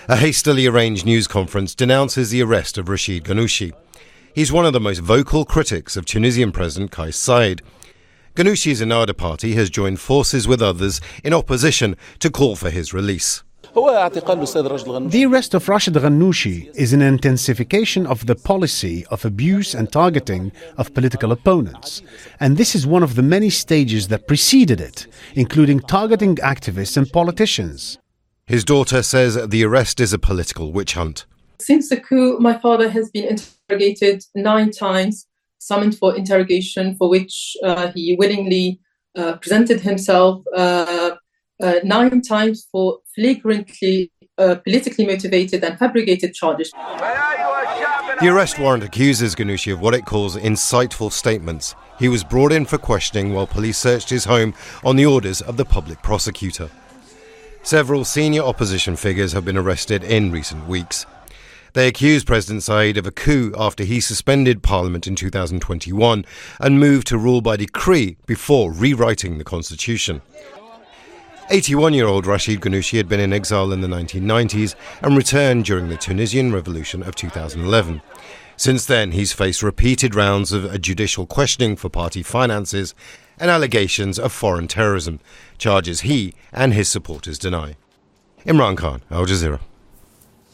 A hastily arranged news conference denounces the arrest of Rashid Ghannouchi. He's one of the most vocal critics of Tunisian President Kais Saied. Ghannouchi's Ennahda party has joined forces with others in opposition to call for his release. The arrest of Rashid Ghannouchi is an intensification of the policy of abuse and targeting of political opponents. And this is one of the many stages that preceded it, including targeting activists and politicians. His daughter says the arrest is a political witch hunt. Since the coup, my father has been interrogated 9 times, summoned for interrogation, for which he willingly presented himself 9 times for flagrantly politically motivated and fabricated charges. The arrest warrant accuses Ghannouchi of what it calls insightful statements. He was brought in for questioning while police searched his home on the orders of the public prosecutor. Several senior opposition figures have been arrested in recent weeks. They accuse President Saied of a coup after he suspended parliament in 2021 and moved to rule by decree before rewriting the constitution. 81-year-old Rashid Ghannouchi had been in exile in the 1990s and returned during the Tunisian Revolution of 2011. Since then, he's faced repeated rounds of judicial questioning for party finances and allegations of foreign terrorism, charges he and his supporters deny. Imran Khan, Al Jazeera.